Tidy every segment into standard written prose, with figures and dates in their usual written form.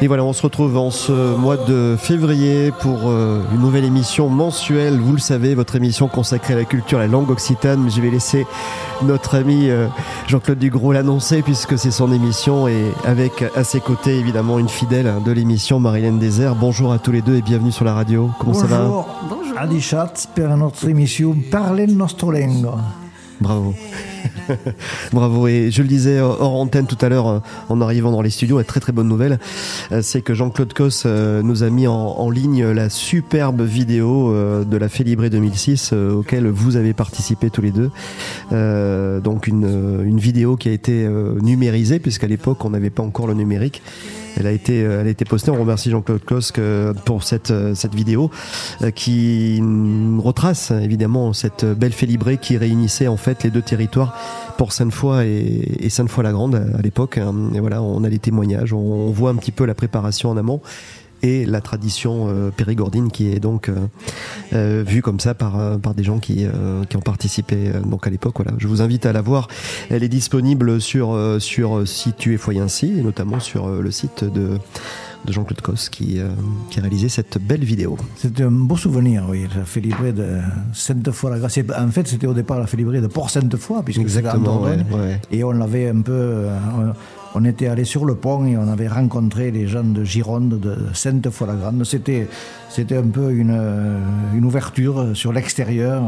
Et voilà, on se retrouve en ce mois de février pour une nouvelle émission mensuelle. Vous le savez, votre émission consacrée à la culture, à la langue occitane. Je vais laisser notre ami Jean-Claude Dugros l'annoncer puisque c'est son émission et avec à ses côtés évidemment une fidèle de l'émission, Marilène Désert. Bonjour à tous les deux et bienvenue sur la radio. Comment ça va? Bonjour. Adichat per notre émission Parlez nostro lingua. Bravo. Bravo. Et je le disais hors antenne tout à l'heure en arrivant dans les studios, une très très bonne nouvelle, c'est que Jean-Claude Cos nous a mis en ligne la superbe vidéo de la Félibrée 2006 auquel vous avez participé tous les deux. Donc une vidéo qui a été numérisée puisqu'à l'époque on n'avait pas encore le numérique. Elle a été postée. On remercie Jean-Claude Cos pour cette vidéo qui retrace évidemment cette belle Félibrée qui réunissait en fait les deux territoires, Port-Sainte-Foy et Sainte-Foy-la-Grande à l'époque. Et voilà, on a les témoignages, on voit un petit peu la préparation en amont et la tradition périgordine qui est donc vue comme ça par des gens qui ont participé donc à l'époque. Voilà, je vous invite à la voir. Elle est disponible sur Si tu es Foyensi et notamment sur le site de Jean-Claude Cos qui a réalisé cette belle vidéo. C'était un beau souvenir, oui, la Félibrée de Sainte-Foy-la-Grande. En fait, c'était au départ la Félibrée de Port-Sainte-Foy, puisque exactement, ouais. Et on l'avait un peu... on était allé sur le pont et on avait rencontré les gens de Gironde, de Sainte-Foy-la-Grande. C'était un peu une ouverture sur l'extérieur.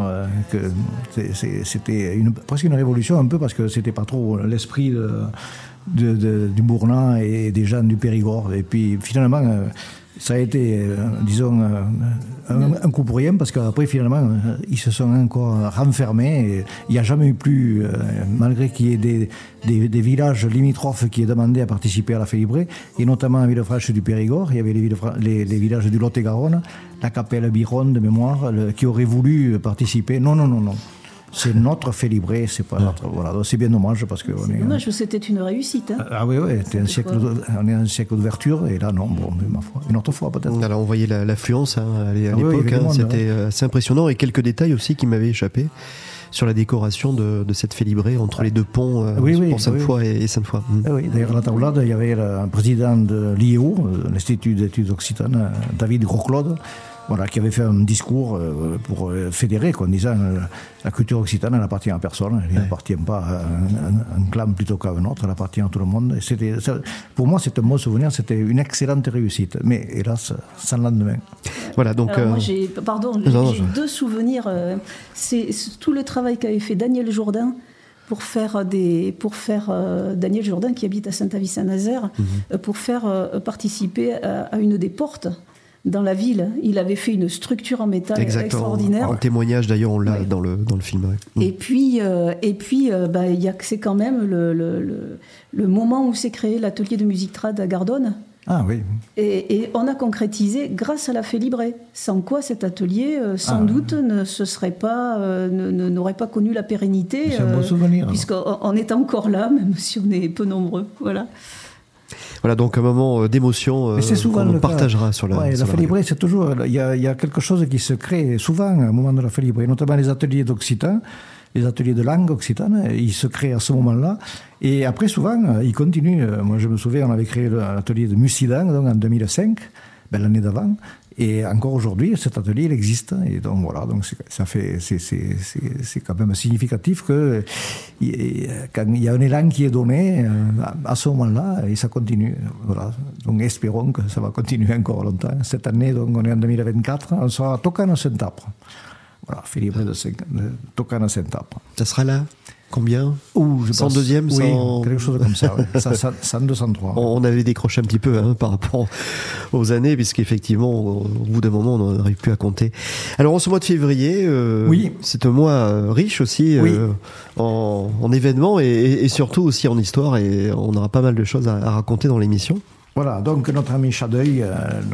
C'était presque une révolution un peu parce que c'était pas trop l'esprit du Bourlin et des gens du Périgord. Et puis finalement, ça a été, disons, un coup pour rien parce qu'après finalement, ils se sont encore renfermés. Et il n'y a jamais eu plus, malgré qu'il y ait des villages limitrophes qui aient demandé à participer à la Félibrée, et notamment à Villefranche du Périgord, il y avait les villages du Lot-et-Garonne, la Capelle Biron de mémoire, qui auraient voulu participer. Non. C'est notre Félibrée, c'est pas notre. Voilà, donc c'est bien dommage parce que. C'est dommage, c'était une réussite. Hein. Ah oui, c'était on est un siècle d'ouverture et là non, bon, ma foi, une autre fois peut-être. Alors on voyait l'affluence à l'époque, c'était assez impressionnant et quelques détails aussi qui m'avaient échappé sur la décoration de cette Félibrée entre les deux ponts, pour Sainte-Foy et Sainte-Foy. Oui, d'ailleurs à la tablade, il y avait le président de l'IEO, l'Institut d'études occitanes, David Gros-Claude. Voilà, qui avait fait un discours pour fédérer, en disant la culture occitane, elle n'appartient à personne, elle n'appartient pas à un clan plutôt qu'à un autre, elle appartient à tout le monde. Pour moi, c'est un bon souvenir, c'était une excellente réussite, mais hélas, sans lendemain. Voilà, donc. Alors moi, j'ai deux souvenirs. C'est tout le travail qu'avait fait Daniel Jourdain pour faire Daniel Jourdain qui habite à Saint-Avy-Saint-Nazaire, pour faire participer à une des portes. Dans la ville, il avait fait une structure en métal extraordinaire. En témoignage d'ailleurs, on l'a dans le film. Ouais. Et puis, c'est quand même le moment où s'est créé l'atelier de musique trad à Gardone. Ah oui. Et on a concrétisé grâce à la Félibrée. Sans quoi cet atelier, sans doute, n'aurait pas connu la pérennité. C'est un bon souvenir. Puisqu'on est encore là, même si on est peu nombreux. Voilà. Voilà, donc un moment d'émotion qu'on partagera sur la Félibrée, c'est toujours... Il y a quelque chose qui se crée souvent au moment de la Félibrée, notamment les ateliers d'occitan, les ateliers de langue occitane, ils se créent à ce moment-là. Et après, souvent, ils continuent. Moi, je me souviens, on avait créé l'atelier de Mussidan donc en 2005, l'année d'avant. Et encore aujourd'hui, cet atelier, il existe. Et donc voilà, donc c'est quand même significatif que quand il y a un élan qui est donné à ce moment-là, et ça continue. Voilà. Donc espérons que ça va continuer encore longtemps. Cette année, donc on est en 2024, on sera à Tocano-Saint-Apre. Voilà, Félibrée de Tocano-Saint-Apre. Ça sera là combien 102e, oui, quelque chose comme ça, ouais. 102, 103. On avait décroché un petit peu par rapport aux années, puisqu'effectivement, au bout d'un moment, on n'arrive plus à compter. Alors, en ce mois de février, c'est un mois riche aussi en événements et surtout aussi en histoire, et on aura pas mal de choses à raconter dans l'émission. Voilà, donc notre ami Chadeuil,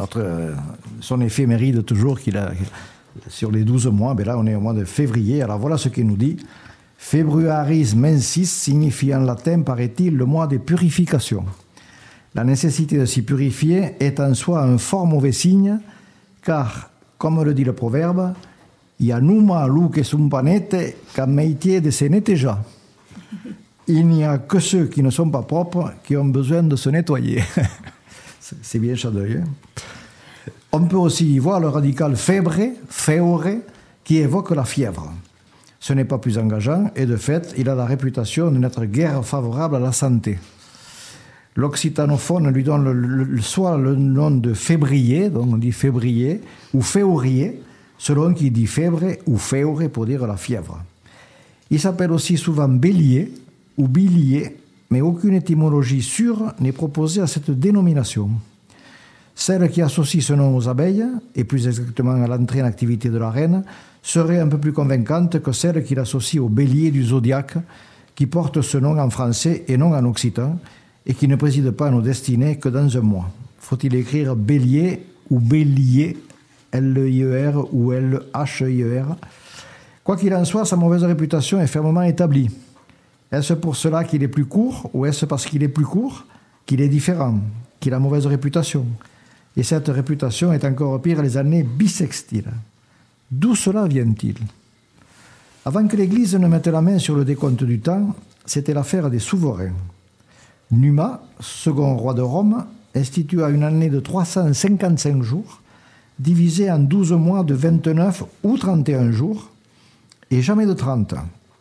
son éphéméride toujours qu'il a sur les 12 mois, là on est au mois de février, alors voilà ce qu'il nous dit. Februaris mensis signifie en latin, paraît-il, le mois des purifications. La nécessité de s'y purifier est en soi un fort mauvais signe, car, comme le dit le proverbe, Ianuma luce sumpanete cameitier de se netteja. Il n'y a que ceux qui ne sont pas propres qui ont besoin de se nettoyer. C'est bien chat d'œil. On peut aussi y voir le radical febre, qui évoque la fièvre. Ce n'est pas plus engageant et de fait, il a la réputation de n'être guère favorable à la santé. L'occitanophone lui donne soit le nom de février, donc on dit février, ou février, selon qui dit fièvre ou feure pour dire la fièvre. Il s'appelle aussi souvent bélier ou bilier, mais aucune étymologie sûre n'est proposée à cette dénomination. Celle qui associe ce nom aux abeilles, et plus exactement à l'entrée en activité de la reine, serait un peu plus convaincante que celle qui l'associe au bélier du zodiaque, qui porte ce nom en français et non en occitan, et qui ne préside pas à nos destinées que dans un mois. Faut-il écrire bélier ou bélier, L-I-E-R ou L-H-I-E-R? Quoi qu'il en soit, sa mauvaise réputation est fermement établie. Est-ce pour cela qu'il est plus court, ou est-ce parce qu'il est plus court qu'il est différent, qu'il a mauvaise réputation? Et cette réputation est encore pire les années bissextiles. D'où cela vient-il? Avant que l'Église ne mette la main sur le décompte du temps, c'était l'affaire des souverains. Numa, second roi de Rome, institua une année de 355 jours, divisée en 12 mois de 29 ou 31 jours, et jamais de 30.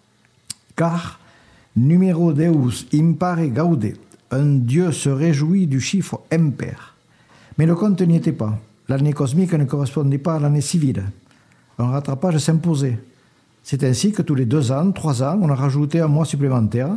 Car numero Deus impare gaude, un dieu se réjouit du chiffre impair. Mais le compte n'y était pas. L'année cosmique ne correspondait pas à l'année civile. Un rattrapage s'imposait. C'est ainsi que tous les 2 ans, 3 ans, on a rajouté un mois supplémentaire,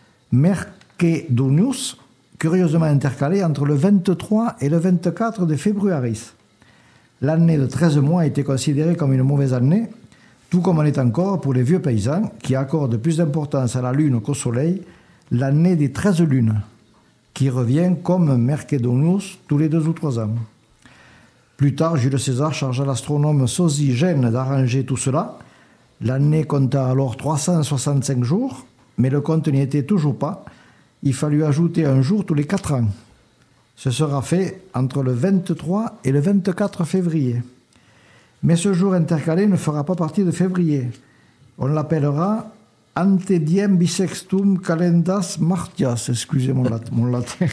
Mercedonius, curieusement intercalé entre le 23 et le 24 de févriaris. L'année de 13 mois était considérée comme une mauvaise année, tout comme elle est encore pour les vieux paysans qui accordent plus d'importance à la lune qu'au soleil, l'année des 13 lunes, qui revient comme Mercedonius tous les 2 ou 3 ans. Plus tard, Jules César chargea l'astronome Sosygène d'arranger tout cela. L'année compta alors 365 jours, mais le compte n'y était toujours pas. Il fallut ajouter un jour tous les 4 ans. Ce sera fait entre le 23 et le 24 février. Mais ce jour intercalé ne fera pas partie de février. On l'appellera Ante diem bissextum calendas martias. Excusez mon latin.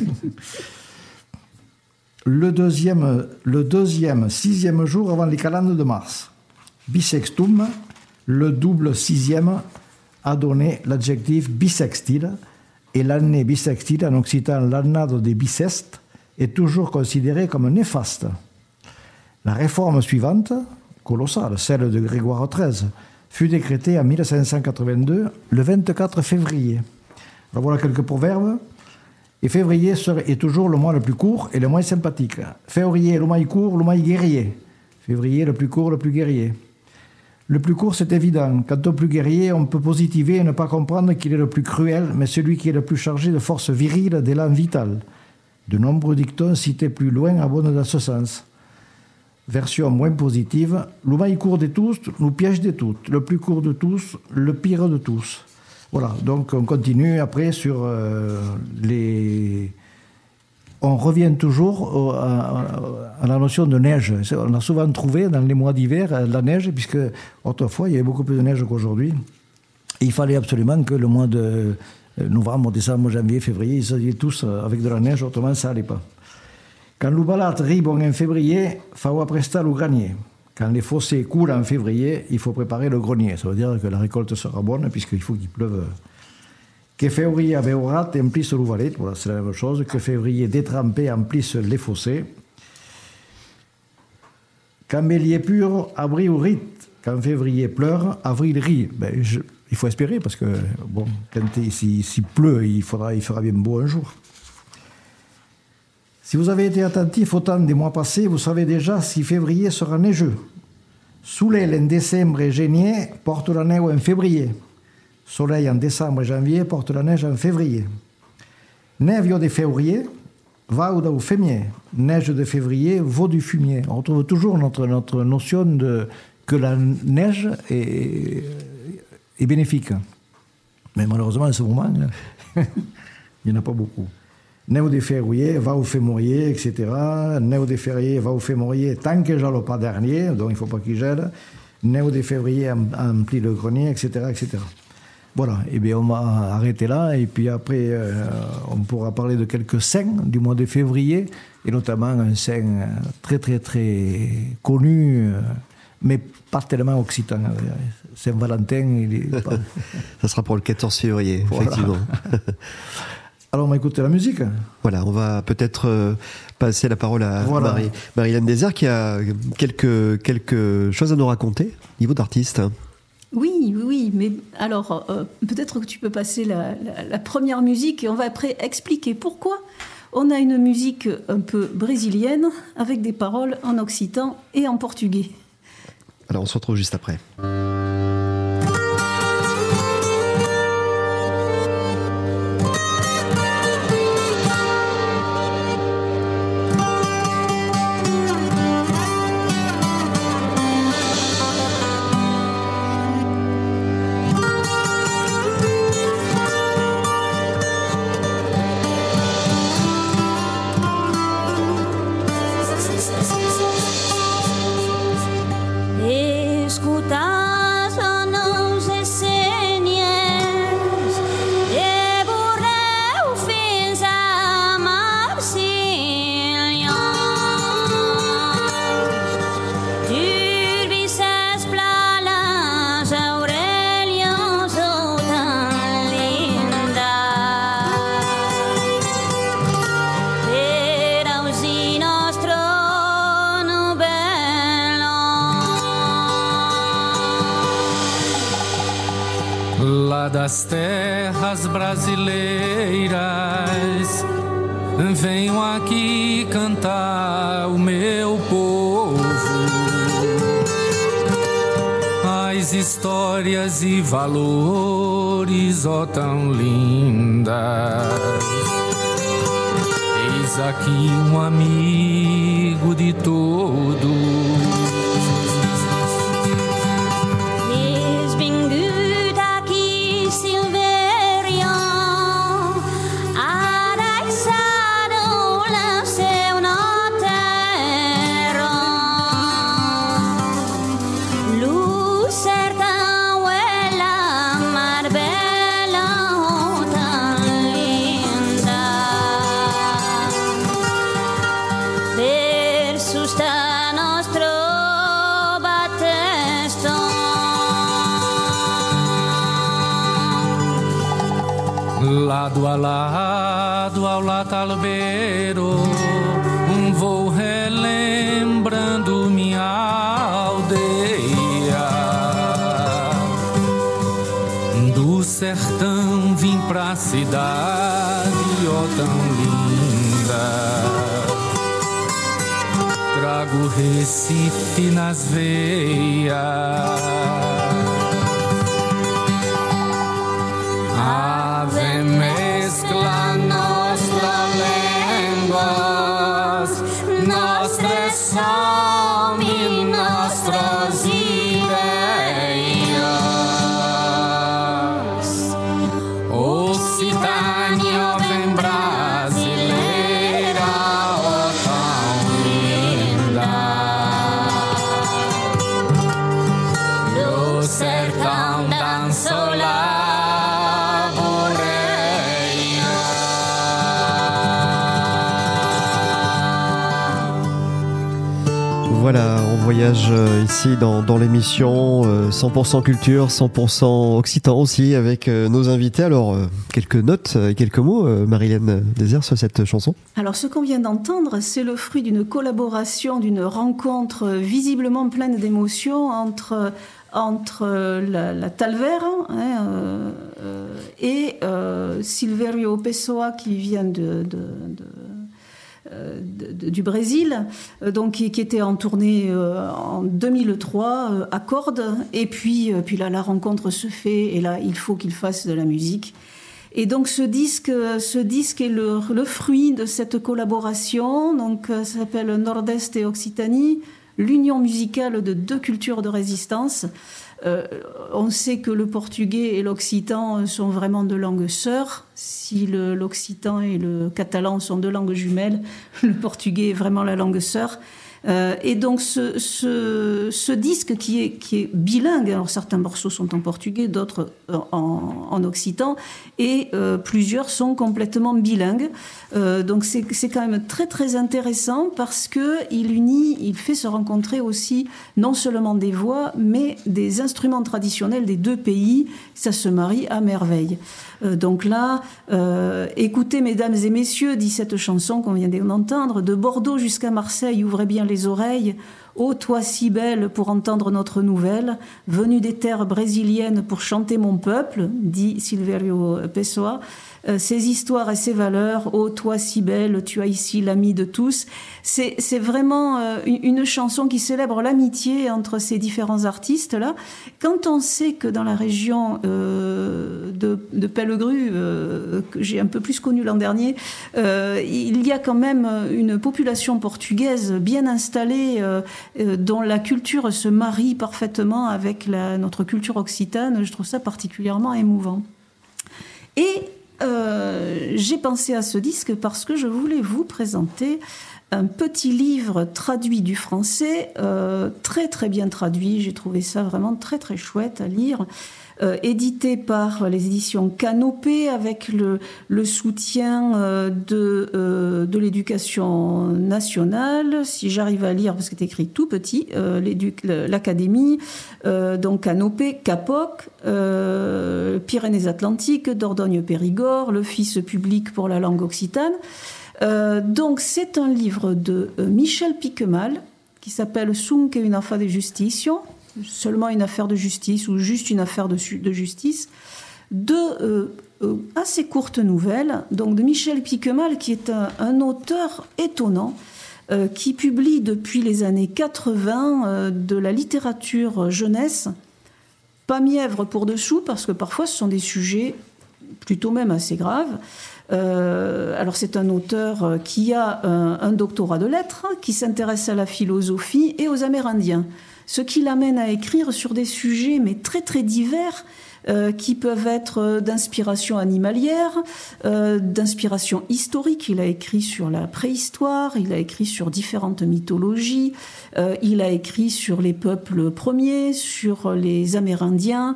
Le deuxième 6e jour avant les calendes de mars. Bissextum, le double 6e, a donné l'adjectif bissextile, et l'année bissextile, en occitan l'annado de bissest, est toujours considérée comme néfaste. La réforme suivante, colossale, celle de Grégoire XIII, fut décrétée en 1582, le 24 février. Alors voilà quelques proverbes. Et février est toujours le mois le plus court et le moins sympathique. Février, le mois court, le mois guerrier. Février, le plus court, le plus guerrier. Le plus court, c'est évident. Quant au plus guerrier, on peut positiver et ne pas comprendre qu'il est le plus cruel, mais celui qui est le plus chargé de force virile, d'élan vital. De nombreux dictons cités plus loin abondent dans ce sens. Version moins positive, le moins court de tous, nous piège de toutes. Le plus court de tous, le pire de tous. Voilà, donc on continue après sur les... On revient toujours à la notion de neige. On a souvent trouvé dans les mois d'hiver la neige, puisque autrefois il y avait beaucoup plus de neige qu'aujourd'hui. Et il fallait absolument que le mois de novembre, décembre, janvier, février, ils soient tous avec de la neige, autrement ça n'allait pas. Quand l'oubalat ribon en février, faut presta le granier. Quand les fossés coulent en février, il faut préparer le grenier. Ça veut dire que la récolte sera bonne, puisqu'il faut qu'il pleuve. Que février abeurat emplisse l'ouvalet, voilà, c'est la même chose. Que février détrempé emplisse les fossés. Quand bélier pur, avril rite. Quand février pleure, avril rit. Il faut espérer, parce que bon, s'il pleut, il fera bien beau un jour. Si vous avez été attentif au temps des mois passés, vous savez déjà si février sera neigeux. Soleil en décembre et génier porte la neige en février. Soleil en décembre et janvier porte la neige en février. Neige de février, va ou fumier. Neige de février, vaut du fumier. On retrouve toujours notre notion que la neige est bénéfique. Mais malheureusement, en ce moment, il n'y en a pas beaucoup. Neu de février, va au fémorier, etc. Neu de février, va au fémorier, tant que gèle pas dernier, donc il ne faut pas qu'il gèle. Neu de février emplit le grenier, etc., etc. Voilà, et bien on va arrêter là, et puis après on pourra parler de quelques saints du mois de février, et notamment un saint très très très connu, mais pas tellement occitan. Saint-Valentin, il est pas... Ça sera pour le 14 février, voilà. Effectivement. Alors on va écouter la musique. Voilà, on va peut-être passer la parole à voilà. Marie-Hélène Désert qui a quelques choses à nous raconter au niveau d'artiste. Oui, mais alors peut-être que tu peux passer la première musique et on va après expliquer pourquoi on a une musique un peu brésilienne avec des paroles en occitan et en portugais. Alors on se retrouve juste après. Das terras brasileiras, venho aqui cantar o meu povo, as histórias e valores, ó tão lindas. Eis aqui amigo de todos. Lado a lado ao latalbeiro, vou relembrando minha aldeia. Do sertão vim pra cidade, ó tão linda. Trago Recife nas veias. Ave mezcla nuestras lenguas, nuestros son y nuestras ideias. Occitania vem brasileira, oh tão linda. Do sertão dançou lá. Voilà, on voyage ici dans l'émission 100% culture, 100% occitan aussi avec nos invités. Alors, quelques notes et quelques mots, Marie-Hélène Désert, sur cette chanson. Alors, ce qu'on vient d'entendre, c'est le fruit d'une collaboration, d'une rencontre visiblement pleine d'émotions entre la Talvera et Silvério Pessoa qui vient du Brésil, donc qui était en tournée en 2003 à cordes, et puis là la rencontre se fait et là il faut qu'il fasse de la musique. Et donc ce disque est le fruit de cette collaboration, donc ça s'appelle Nord-Est et Occitanie, l'union musicale de deux cultures de résistance. On sait que le portugais et l'occitan sont vraiment deux langues sœurs. Si l'occitan et le catalan sont deux langues jumelles, le portugais est vraiment la langue sœur. Et donc ce disque qui est bilingue, alors certains morceaux sont en portugais, d'autres en occitan, et plusieurs sont complètement bilingues. Donc c'est quand même très très intéressant parce que il fait se rencontrer aussi non seulement des voix, mais des instruments traditionnels des deux pays. Ça se marie à merveille. Donc là, écoutez, mesdames et messieurs, dit cette chanson qu'on vient d'entendre, de Bordeaux jusqu'à Marseille, ouvrez bien les oreilles. Ô toi si belle pour entendre notre nouvelle, venue des terres brésiliennes pour chanter mon peuple, dit Silverio Pessoa. Ces histoires et ces valeurs, ô toi si belle, tu as ici l'ami de tous. C'est vraiment une chanson qui célèbre l'amitié entre ces différents artistes-là. Quand on sait que dans la région de Pellegru, que j'ai un peu plus connue l'an dernier, il y a quand même une population portugaise bien installée, dont la culture se marie parfaitement avec notre culture occitane, je trouve ça particulièrement émouvant. Et j'ai pensé à ce disque parce que je voulais vous présenter un petit livre traduit du français, très très bien traduit, j'ai trouvé ça vraiment très très chouette à lire, édité par les éditions Canopée avec le soutien de l'éducation nationale, si j'arrive à lire parce que c'est écrit tout petit, l'Académie, donc Canopée, Capoc, Pyrénées-Atlantiques, Dordogne-Périgord, l'Office public pour la langue occitane. Donc c'est un livre de Michel Piquemal qui s'appelle Sunk une affaire de justicia, seulement une affaire de justice ou juste une affaire de justice, de assez courtes nouvelles, donc de Michel Piquemal qui est un auteur étonnant qui publie depuis les années 80 de la littérature jeunesse, pas mièvre pour dessous parce que parfois ce sont des sujets plutôt même assez graves. Alors c'est un auteur qui a un doctorat de lettres, qui s'intéresse à la philosophie et aux Amérindiens, ce qui l'amène à écrire sur des sujets mais très très divers, qui peuvent être d'inspiration animalière, d'inspiration historique. Il a écrit sur la préhistoire, il a écrit sur différentes mythologies, il a écrit sur les peuples premiers, sur les Amérindiens,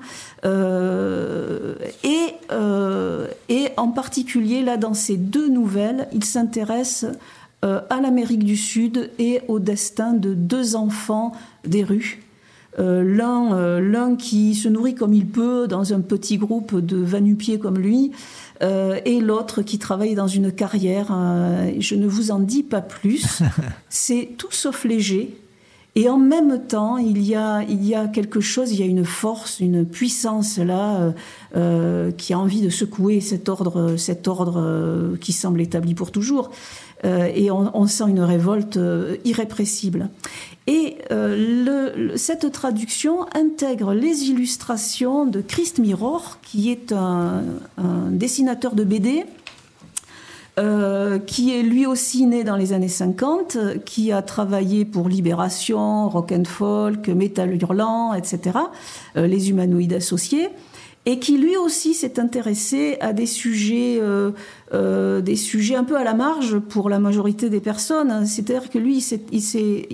et en particulier là dans ces deux nouvelles, il s'intéresse à l'Amérique du Sud et au destin de deux enfants des rues. L'un qui se nourrit comme il peut dans un petit groupe de va-nu-pieds comme lui, et l'autre qui travaille dans une carrière. Je ne vous en dis pas plus. C'est tout sauf léger. Et en même temps, il y a quelque chose, il y a une force, une puissance là, qui a envie de secouer cet ordre qui semble établi pour toujours. Et on sent une révolte irrépressible. Et cette traduction intègre les illustrations de Christ Mirror, qui est un dessinateur de BD, qui est lui aussi né dans les années 50, qui a travaillé pour Libération, Rock and Folk, Métal Hurlant, etc., les humanoïdes associés, et qui lui aussi s'est intéressé à des sujets un peu à la marge pour la majorité des personnes. C'est-à-dire que lui, il s'est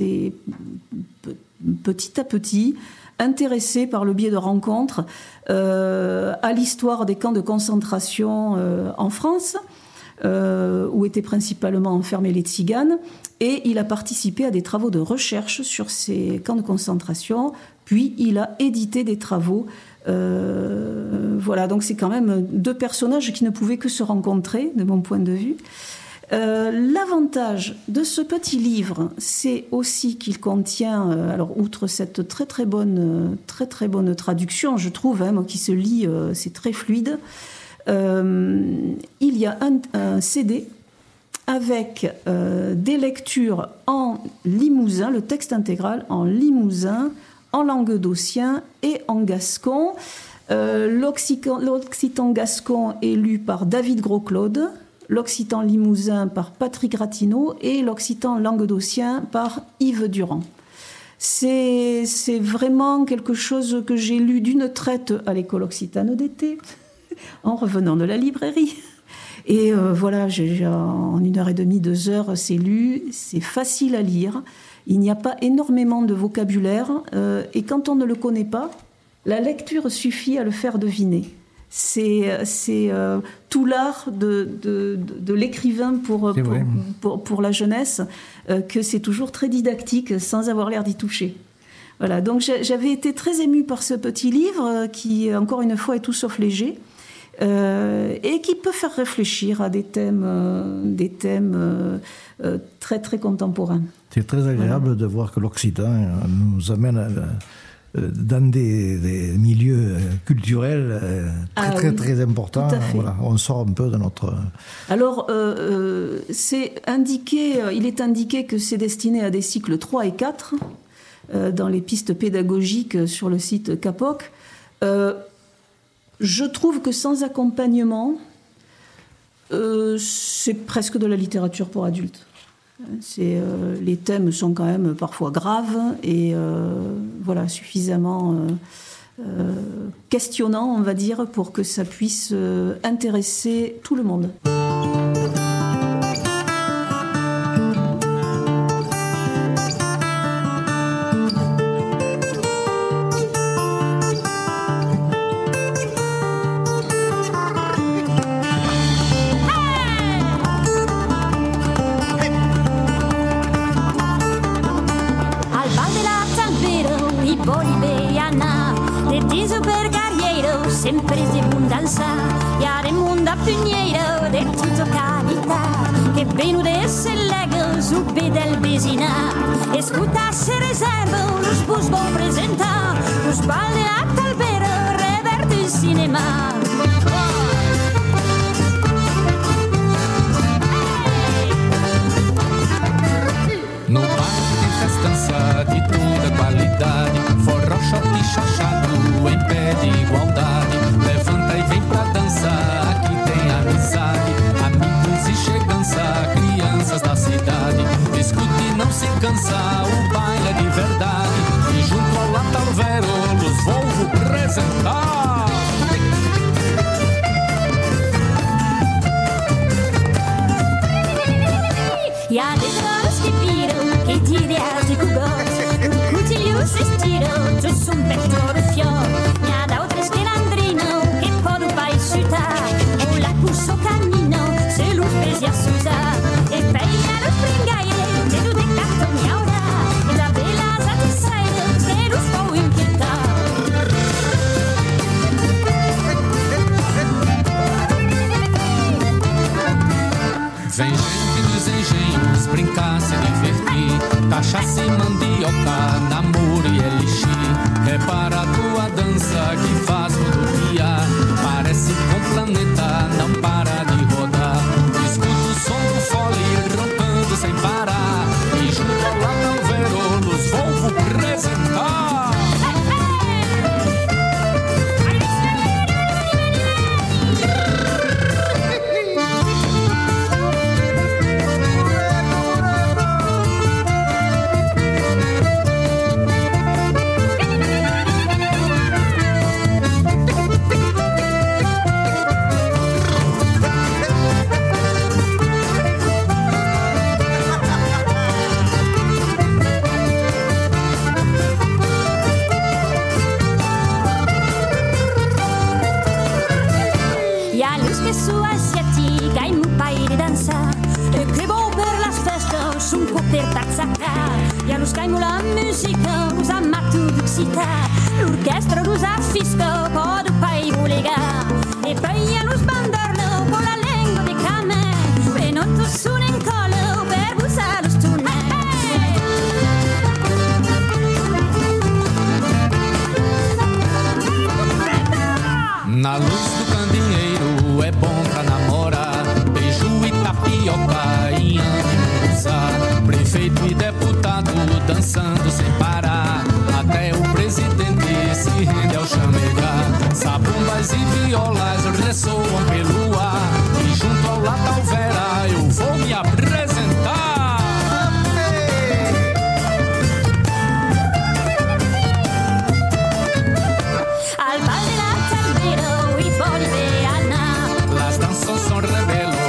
petit à petit intéressé par le biais de rencontres à l'histoire des camps de concentration en France, où étaient principalement enfermés les tziganes, et il a participé à des travaux de recherche sur ces camps de concentration, puis il a édité des travaux. Voilà, donc c'est quand même deux personnages qui ne pouvaient que se rencontrer, de mon point de vue. L'avantage de ce petit livre, c'est aussi qu'il contient, alors outre cette très bonne traduction, je trouve, qui se lit, c'est très fluide, il y a un CD avec des lectures en limousin, le texte intégral en limousin, en languedocien et en gascon. L'occitan gascon est lu par David Gros-Claude, l'occitan limousin par Patrick Ratineau et l'occitan languedocien par Yves Durand. C'est vraiment quelque chose que j'ai lu d'une traite à l'école occitane d'été, en revenant de la librairie. Et voilà, en 1h30, 2 heures, c'est lu, c'est facile à lire. Il n'y a pas énormément de vocabulaire. Et quand on ne le connaît pas, la lecture suffit à le faire deviner. C'est tout l'art de l'écrivain pour la jeunesse, que c'est toujours très didactique sans avoir l'air d'y toucher. Voilà, donc j'avais été très émue par ce petit livre qui, encore une fois, est tout sauf léger et qui peut faire réfléchir à des thèmes très très contemporains. C'est très agréable de voir que l'Occitan nous amène dans des milieux culturels très importants. Voilà, on sort un peu de notre... Alors, c'est indiqué, il est indiqué que c'est destiné à des cycles 3 et 4 dans les pistes pédagogiques sur le site CAPOC. Je trouve que sans accompagnement, c'est presque de la littérature pour adultes. Les thèmes sont quand même parfois graves et voilà, suffisamment questionnants, on va dire, pour que ça puisse intéresser tout le monde. Sempre di abbondanza, iare mondo pugneiro de tutto cavità, che benudesse leggo su bedel besina, e scutasse reservo, lo sbus bon presenta, lo spalle a talbero, reverte il cinema. No bairro de festança de toda qualidade, forró, shot e chachado em pé de igualdade. Levanta e vem pra dançar, aqui tem amizade, amigos e chegança, crianças da cidade. Escute e não se cansa, o baile é de verdade. E junto ao Latalvero, los vou apresentar. E a detrás que viram, que direas de cugot, o cutilho se estirou, tu sum petto de fior. E a da outras que landrino, que pode o pai chutar, o la curso cammino, se luz pesia susa, e peia no fringaire, que do de cartão e aura, e da bela satisfaire, que luz vou inquietar. Vem gente dos engenhos brincar, se divertir, cachaça e mandioca, namoro e elixir. Repara a tua dança que faz rodovia, parece que o planeta não para de rodar. Escuta o som do fole rompando sem parar, e junto ao Latalvero nos vou apresentar. E a luz caimo la musica, us amato d'Occità, l'orchestra us affisco, pode o pai volegar, e poi a luz bandorno, con la lingua di camè, e non tu sono in collo, per busar los tunè. Na luz do candeeiro é bom pra namorar, beijo e tapioca e ânimo usar. Prefeito e deputado dançando sem parar, até o presidente se rende ao chamegar. Sabumbas e violas ressoam pelo ar, e junto ao Latalvera eu vou me apresentar. Al valle Latalvero y Boliviana, las danzas son revelos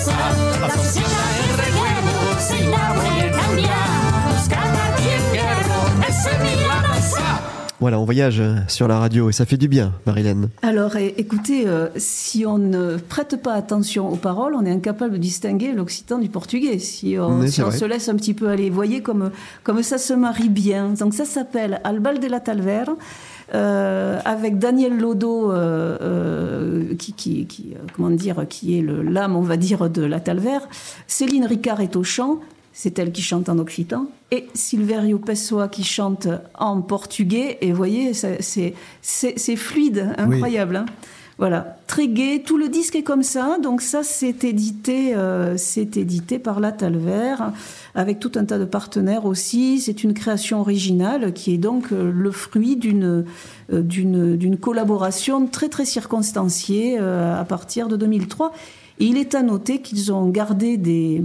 danzar. La sociedad en recuerdo, sin la voy a cambiar. Buscar Martí Hierro, ese mi la danza. Voilà, on voyage sur la radio et ça fait du bien, Marilène. Alors écoutez, si on ne prête pas attention aux paroles, on est incapable de distinguer l'occitan du portugais. Si on se laisse un petit peu aller, voyez comme ça se marie bien. Donc ça s'appelle Albal de la Talver, avec Daniel Lodo, qui est l'âme, on va dire, de la Talver. Céline Ricard est au chant. C'est elle qui chante en occitan, et Silverio Pessoa qui chante en portugais. Et vous voyez, c'est fluide, incroyable. Oui. Hein. Voilà, très gai. Tout le disque est comme ça. Donc ça, c'est édité par la Talver, avec tout un tas de partenaires aussi. C'est une création originale qui est donc le fruit d'une collaboration très très circonstanciée à partir de 2003. Et il est à noter qu'ils ont gardé des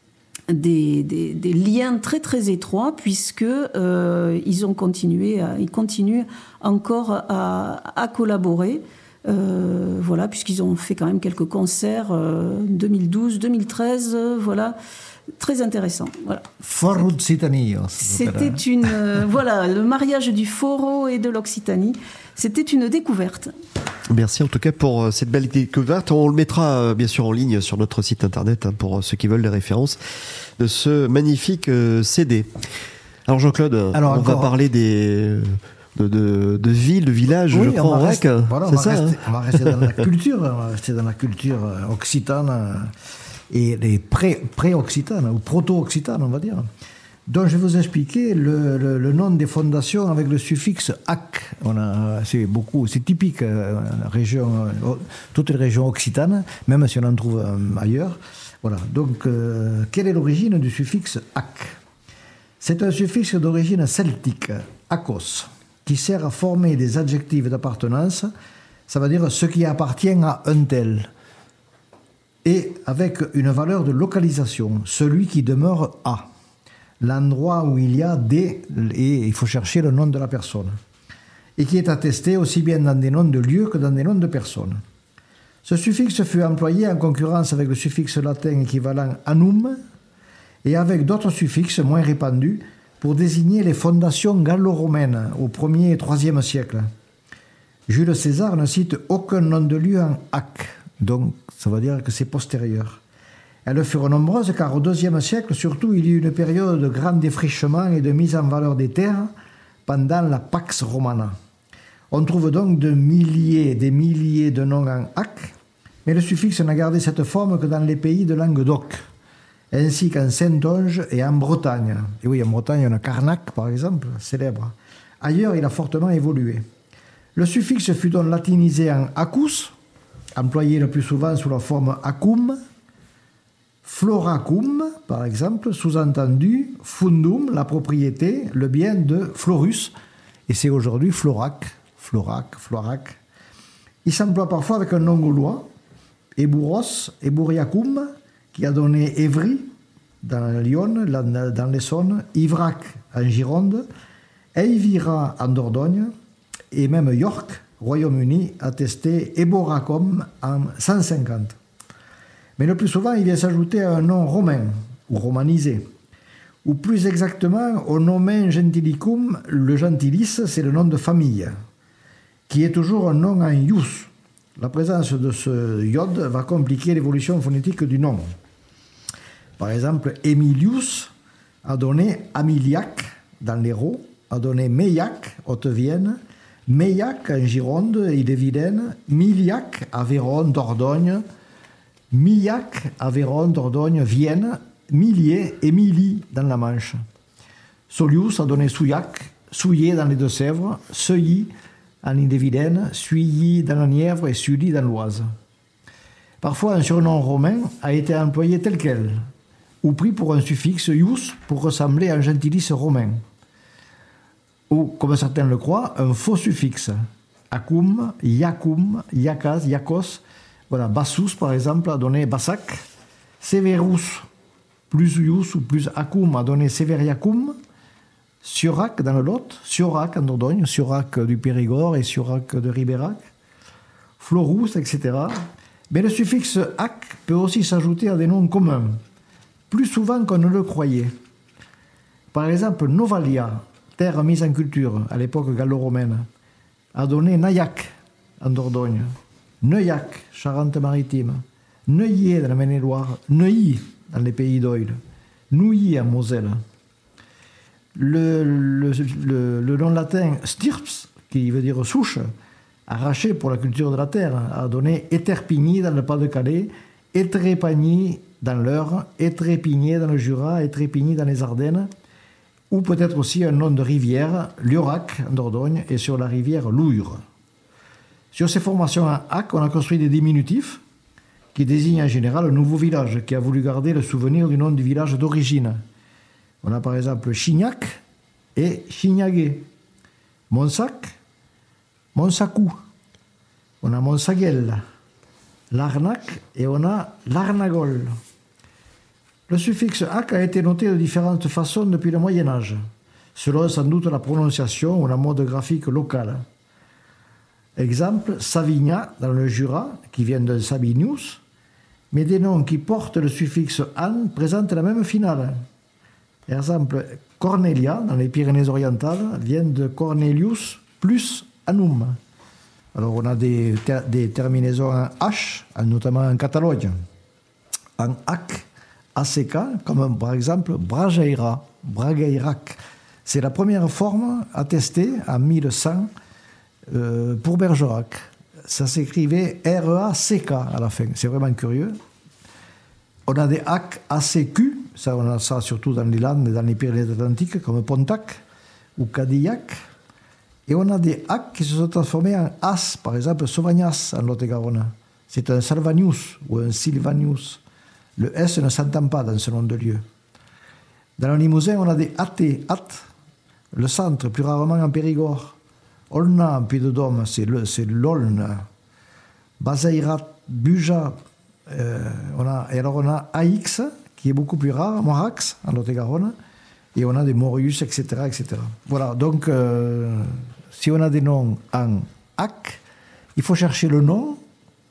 liens très très étroits, puisque ils continuent encore à collaborer, voilà, puisqu'ils ont fait quand même quelques concerts 2012, 2013, voilà, très intéressant. Voilà. Foro d'Occitanie. C'était voilà, le mariage du Foro et de l'Occitanie. C'était une découverte. Merci en tout cas pour cette belle découverte. On le mettra bien sûr en ligne sur notre site internet pour ceux qui veulent les références de ce magnifique CD. Alors Jean-Claude, on va parler de villes, de villages, oui, je crois, en REC. Voilà, on va rester dans la culture. On va rester dans la culture occitane et les pré-occitanes ou proto-occitanes, on va dire. Donc je vais vous expliquer le nom des fondations avec le suffixe "ac". C'est typique toutes les régions occitanes, même si on en trouve ailleurs. Voilà. Donc quelle est l'origine du suffixe "ac"? C'est un suffixe d'origine celtique, "acos", qui sert à former des adjectifs d'appartenance. Ça veut dire ce qui appartient à un tel, et avec une valeur de localisation, celui qui demeure à. L'endroit où il y a des, et il faut chercher le nom de la personne, et qui est attesté aussi bien dans des noms de lieux que dans des noms de personnes. Ce suffixe fut employé en concurrence avec le suffixe latin équivalent "annum" et avec d'autres suffixes moins répandus pour désigner les fondations gallo-romaines au 1er et 3e siècle. Jules César ne cite aucun nom de lieu en "ac", donc ça veut dire que c'est postérieur. Elles furent nombreuses car au IIe siècle, surtout, il y eut une période de grand défrichement et de mise en valeur des terres pendant la Pax Romana. On trouve donc des milliers de noms en "ac", mais le suffixe n'a gardé cette forme que dans les pays de Languedoc, ainsi qu'en Saintonge et en Bretagne. Et oui, en Bretagne, on a Carnac, par exemple, célèbre. Ailleurs, il a fortement évolué. Le suffixe fut donc latinisé en "acus", employé le plus souvent sous la forme "acum", "floracum", par exemple, sous-entendu "fundum", la propriété, le bien de Florus, et c'est aujourd'hui Florac. Il s'emploie parfois avec un nom gaulois, "Eburos", "Eburiacum", qui a donné Évry, dans Lyon, dans l'Essonne, Ivrac, en Gironde, Eivira, en Dordogne, et même York, Royaume-Uni, attesté Eboracum en 150. Mais le plus souvent, il vient s'ajouter à un nom romain, ou romanisé. Ou plus exactement, au nomen gentilicum, le gentilis, c'est le nom de famille, qui est toujours un nom en ius. La présence de ce iode va compliquer l'évolution phonétique du nom. Par exemple, Emilius a donné Amiliac dans l'Hérault, a donné Meillac, Haute-Vienne, Meillac en Gironde, Ille-et-Vilaine, Miliac, Aveyron, Dordogne, Millac, Aveyron, Dordogne, Vienne, Millier et Milly dans la Manche. Solius a donné Souillac, Souillé dans les Deux-Sèvres, Seuilly en Ille-et-Vilaine, Suilly dans la Nièvre et Sully dans l'Oise. Parfois, un surnom romain a été employé tel quel, ou pris pour un suffixe ius pour ressembler à un gentilis romain. Ou, comme certains le croient, un faux suffixe. Acum, Iacum, Iacas, Iacos. Voilà, Bassus, par exemple, a donné Bassac. Severus, plus ius ou plus acum, a donné Severiacum. Surac dans le Lot, Surac en Dordogne, Surac du Périgord et Surac de Ribérac. Florus, etc. Mais le suffixe ac peut aussi s'ajouter à des noms communs, plus souvent qu'on ne le croyait. Par exemple, Novalia, terre mise en culture à l'époque gallo-romaine, a donné Nayac en Dordogne, Neuillac, Charente-Maritime, Neuilly dans la Maine-et-Loire, Neuilly dans les pays d'Oil, Nouilly en Moselle. Le nom latin stirps, qui veut dire souche, arraché pour la culture de la terre, a donné Éterpigny dans le Pas-de-Calais, Étrépagny dans l'Eure, Étrépigné dans le Jura, Étrépigny dans les Ardennes, ou peut-être aussi un nom de rivière, Liorac en Dordogne, et sur la rivière Louyre. Sur ces formations en ac, on a construit des diminutifs qui désignent en général un nouveau village qui a voulu garder le souvenir du nom du village d'origine. On a par exemple Chignac et Chignaguet, Monsac, Monsacou, on a Monsaguel, Larnac et on a Larnagol. Le suffixe ac a été noté de différentes façons depuis le Moyen-Âge, selon sans doute la prononciation ou la mode graphique locale. Exemple, Savigna dans le Jura, qui vient de Sabinius, mais des noms qui portent le suffixe an présentent la même finale. Par exemple, Cornelia dans les Pyrénées-Orientales vient de Cornelius plus Anum. Alors on a des terminaisons en H, notamment en Catalogne, en AC, ACK, comme par exemple Brageira, Brageirac. C'est la première forme attestée en 1100 pour Bergerac. Ça s'écrivait REACK à la fin. C'est vraiment curieux. On a des AC, ACQ, ça, on a ça surtout dans les Landes et dans les Pyrénées-Atlantiques, comme Pontac ou Cadillac. Et on a des AC qui se sont transformés en AS, par exemple Sauvagnas en Lot-et-Garonne. C'est un Salvanius ou un Sylvanius. Le S ne s'entend pas dans ce nom de lieu. Dans le Limousin, on a des AT, AT, le centre, plus rarement en Périgord. Olna en Puy-de-Dôme, c'est l'Olne. Bazairat, Buja, on a AX, qui est beaucoup plus rare, Morax, en Lot-et-Garonne, et on a des Morius, etc., etc. Voilà, donc, si on a des noms en AC, il faut chercher le nom,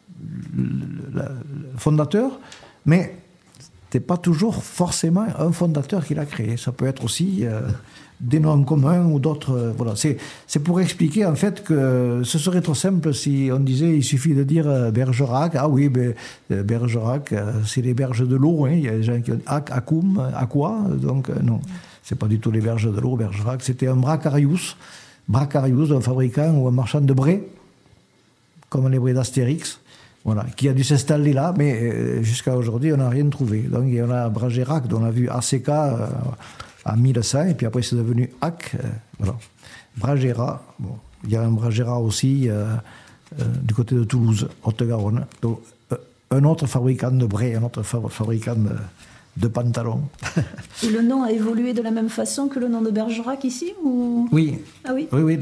le fondateur, mais ce n'est pas toujours forcément un fondateur qui l'a créé. Ça peut être aussi des noms communs ou d'autres. Voilà. C'est pour expliquer en fait que ce serait trop simple si on disait il suffit de dire Bergerac. Ah oui, Bergerac, c'est les berges de l'eau. Hein. Il y a des gens qui ont Ac, Acum, Aqua. Donc non, ce n'est pas du tout les berges de l'eau, Bergerac. C'était un Bracarius, un fabricant ou un marchand de braies, comme les braies d'Astérix. Voilà, qui a dû s'installer là, mais jusqu'à aujourd'hui, on n'a rien trouvé. Donc, il y en a Bragerac, dont on a vu ACK à 1100, et puis après, c'est devenu AC. Voilà. Bragera, bon, il y a un Bragera aussi du côté de Toulouse, Haute-Garonne. Donc, un autre fabricant de braies, un autre fabricant de pantalons. Et le nom a évolué de la même façon que le nom de Bergerac ici ou... Oui. Ah oui. Oui,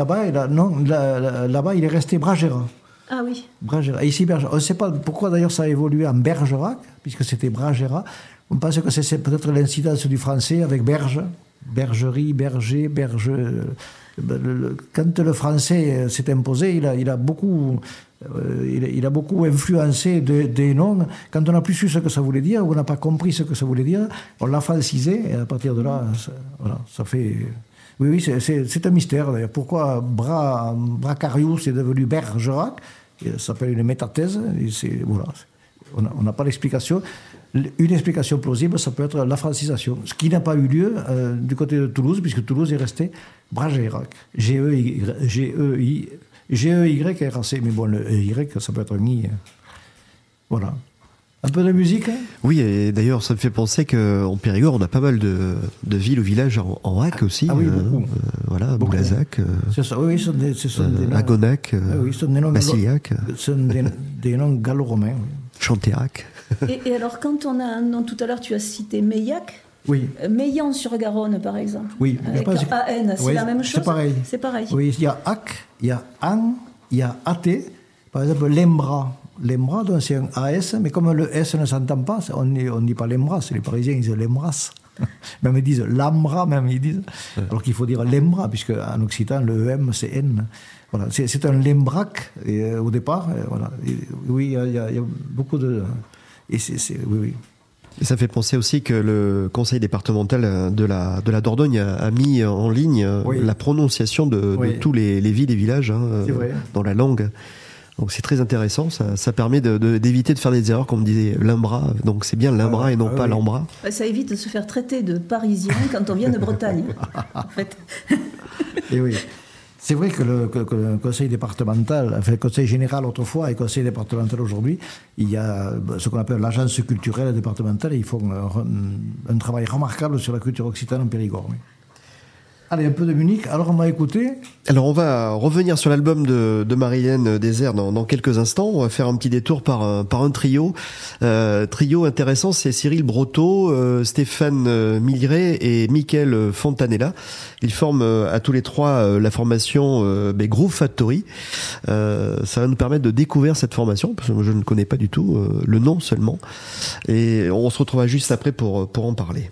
là-bas, il est resté Bragera. Ah oui. Bragera. Ici, Bergerac. On ne sait pas pourquoi d'ailleurs ça a évolué en Bergerac, puisque c'était Bragera. On pense que c'est peut-être l'incidence du français avec berge, bergerie, berger, berge. Quand le français s'est imposé, il a beaucoup influencé des noms. Quand on n'a plus su ce que ça voulait dire, ou on n'a pas compris ce que ça voulait dire, on l'a francisé, et à partir de là, ça fait... Oui, c'est un mystère d'ailleurs. Pourquoi Bracarius est devenu Bergerac? Ça s'appelle une métathèse. Voilà. On n'a pas l'explication. Une explication plausible, ça peut être la francisation. Ce qui n'a pas eu lieu du côté de Toulouse, puisque Toulouse est resté Bragerac. G-E-Y-R-A-C. Mais bon, le Y, ça peut être un I. Voilà. Un peu de musique, hein? Oui, et d'ailleurs, ça me fait penser qu'en Périgord, on a pas mal de villes ou villages en AC aussi. Ah oui, beaucoup. Voilà, Boulazac, c'est ça, oui, ce sont des noms... Agonac, Bassillac. Ce sont des noms gallo-romains. Oui. Chantérac. Et alors, quand on a un nom, tout à l'heure, tu as cité Meillac. Oui. Meillan-sur-Garonne, par exemple. Oui. Avec AN, c'est la même chose. C'est pareil. C'est pareil. Oui, il y a AC, il y a AN, il y a AT. Par exemple, l'Embra. Donc c'est un AS, mais comme le S ne s'entend pas, on ne dit pas l'Embras, les Parisiens ils disent l'Embras. Même ils disent l'ambra, même ils disent. Alors qu'il faut dire l'embra, puisque en occitan, le M, c'est N. Voilà, c'est un lembrac au départ. Voilà. Oui, il y a beaucoup de... Et oui. Et ça fait penser aussi que le conseil départemental de la Dordogne a mis en ligne la prononciation de tous les villes et villages dans la langue. Donc c'est très intéressant, ça permet d'éviter de faire des erreurs, comme disait l'imbra, donc c'est bien l'imbra et non pas l'ambra. Ça évite de se faire traiter de parisien quand on vient de Bretagne, en fait. Et oui. C'est vrai que le conseil départemental, enfin le conseil général autrefois et le conseil départemental aujourd'hui, il y a ce qu'on appelle l'agence culturelle départementale et ils font un travail remarquable sur la culture occitane en Périgord. Oui. Allez, un peu de Munich. Alors, on va écouter. Alors, on va revenir sur l'album de Marie-Hélène Désert dans quelques instants. On va faire un petit détour par un trio. Trio intéressant, c'est Cyril Brotteau, Stéphane Milgret et Mickaël Fontanella. Ils forment à tous les trois la formation Groove Factory. Ça va nous permettre de découvrir cette formation, parce que je ne connais pas du tout le nom seulement. Et on se retrouvera juste après pour en parler.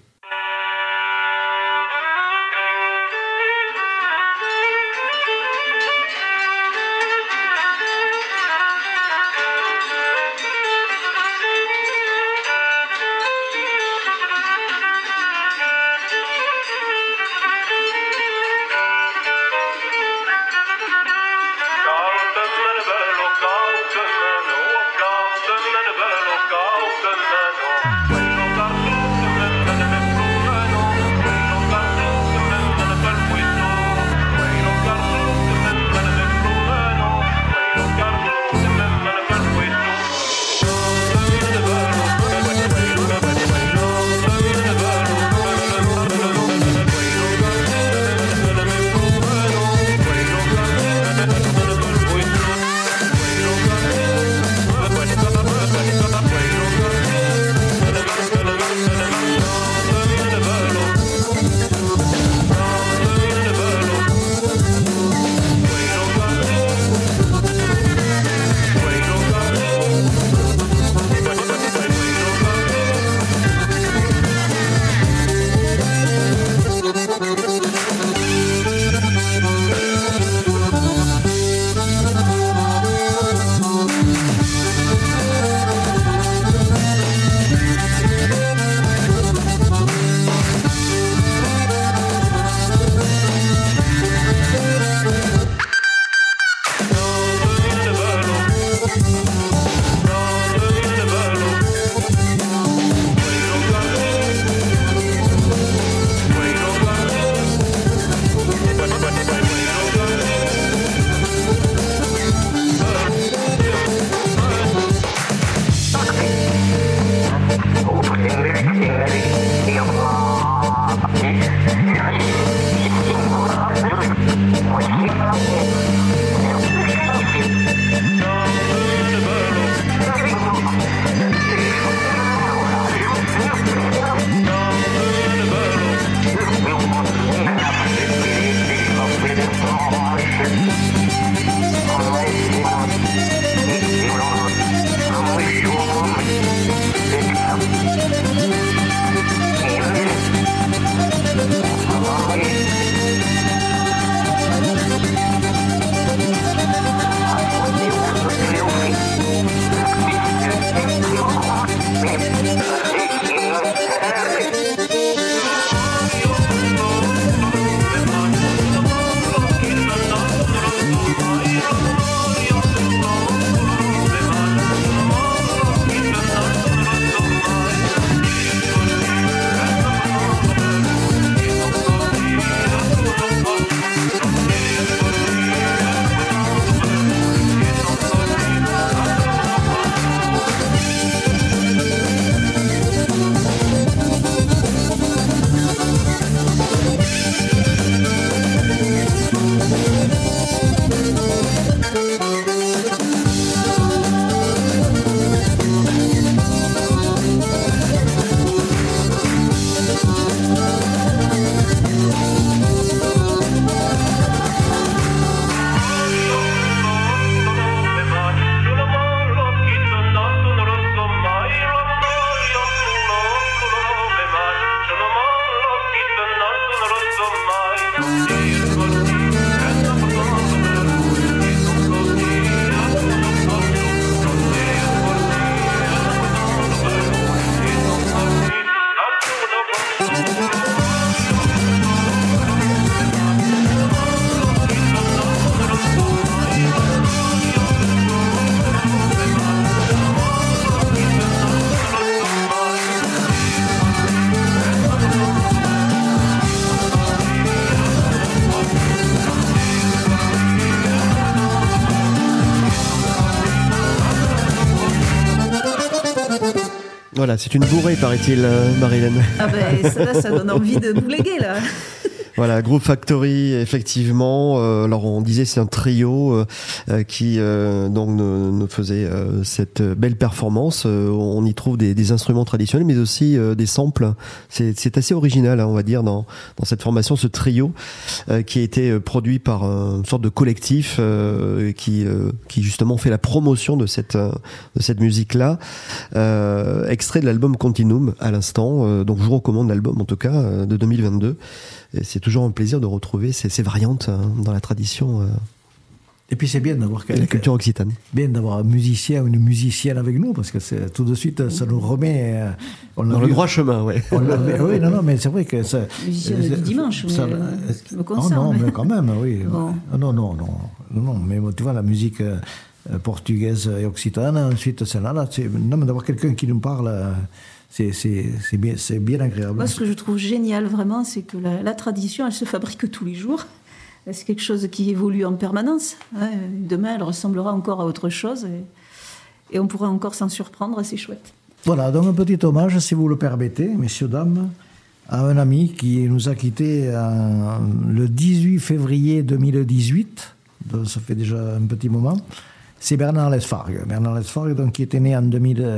Voilà, c'est une bourrée, paraît-il, Marilène. Ah ben, ça donne envie de bouléguer, là. Voilà, Groove Factory, effectivement. Alors on disait c'est un trio qui donc nous faisait cette belle performance. On y trouve des instruments traditionnels, mais aussi des samples. C'est assez original, hein, on va dire, dans cette formation, ce trio qui a été produit par une sorte de collectif qui justement fait la promotion de cette musique-là. Extrait de l'album Continuum à l'instant. Donc je vous recommande l'album en tout cas de 2022. Et c'est toujours un plaisir de retrouver ces variantes dans la tradition. Et puis c'est bien d'avoir la culture occitane. Bien d'avoir un musicien ou une musicienne avec nous, parce que tout de suite, ça nous remet dans le droit chemin, ouais. Oui, non, mais c'est vrai que ça. Musicien du dimanche, me concerne. Non, mais quand même, oui. Bon. Non, mais tu vois, la musique portugaise et occitane, ensuite celle-là, non, mais d'avoir quelqu'un qui nous parle. C'est bien agréable. Moi, ce que je trouve génial, vraiment, c'est que la tradition, elle se fabrique tous les jours. C'est quelque chose qui évolue en permanence. Demain, elle ressemblera encore à autre chose et on pourra encore s'en surprendre, c'est chouette. Voilà, donc un petit hommage, si vous le permettez, messieurs, dames, à un ami qui nous a quittés le 18 février 2018. Donc, ça fait déjà un petit moment. C'est Bernard Lesfargue. Bernard Lesfargue, donc, qui était né en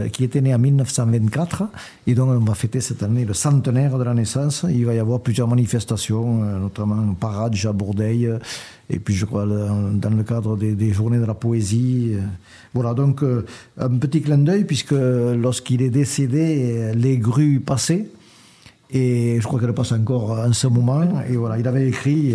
1924. Et donc, on va fêter cette année le centenaire de la naissance. Il va y avoir plusieurs manifestations, notamment parade à Bourdeil. Et puis, je crois, dans le cadre des journées de la poésie. Voilà, donc, un petit clin d'œil, puisque lorsqu'il est décédé, les grues passaient. Et je crois qu'elle passe encore en ce moment. Et voilà, il avait écrit